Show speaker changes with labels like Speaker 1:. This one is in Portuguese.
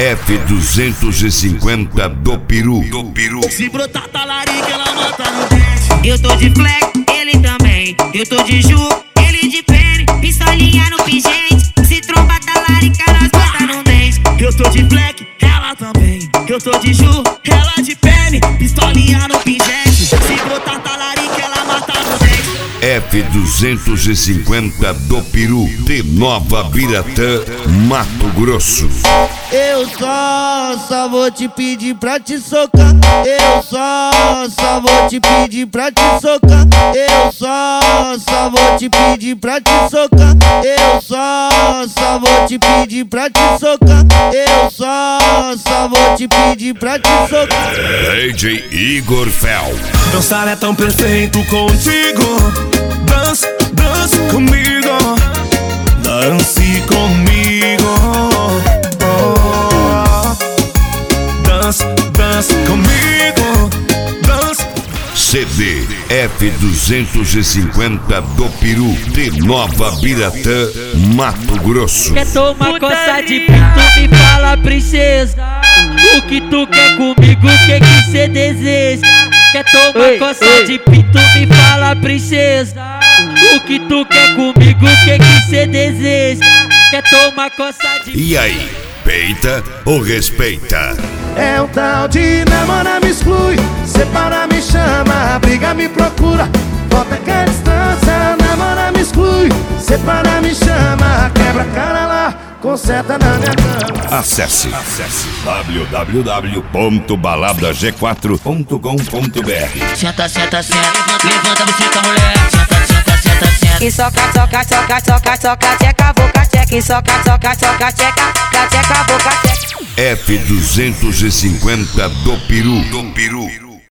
Speaker 1: F250 do peru.
Speaker 2: Se brotar talarica, ela mata no dente.
Speaker 3: Eu tô de flex, ele também. Eu tô de ju, ele de pene. Pistolinha no pingente. Se tromba talarica, nós bota no dente.
Speaker 2: Eu tô de black, ela também. Eu tô de ju, ela de pene. Pistolinha no pingente. Se brotar talarica, ela mata no dente.
Speaker 1: F250 do peru, de Nova Biratã, Mato Grosso.
Speaker 4: Eu só vou te pedir pra te socar. Eu só vou te pedir pra te socar. Eu só vou te pedir pra te socar. Eu só vou te pedir pra te socar. Eu só vou te pedir pra te socar.
Speaker 1: DJ Igor Fel.
Speaker 5: Dançar é tão perfeito contigo. Dance comigo. Dance comigo. Dance comigo. Dance.
Speaker 1: CD F250 do peru, de Nova Biratã, Mato Grosso.
Speaker 6: Quer tomar coça de pinto? Me fala, princesa. O que tu quer comigo? O que cê deseja? Quer tomar coça de pinto? Me fala, princesa. O que tu quer comigo? O que cê deseja? Quer tomar coça de...
Speaker 1: E aí, peita ou respeita?
Speaker 5: É um tal de namora me exclui, separa me chama, briga me procura, volta que a distância. Namora me exclui, separa me chama, quebra a cara lá, conserta na minha cama.
Speaker 1: Acesse www.baladag4.com.br.
Speaker 3: Senta, senta, senta. Levanta, buceta, mulher. Senta, senta, senta, senta. E soca, soca, soca, soca, soca, tcheca, boca, tcheca. E soca, soca, soca, tcheca, tcheca, boca, tcheca.
Speaker 1: F250 do peru.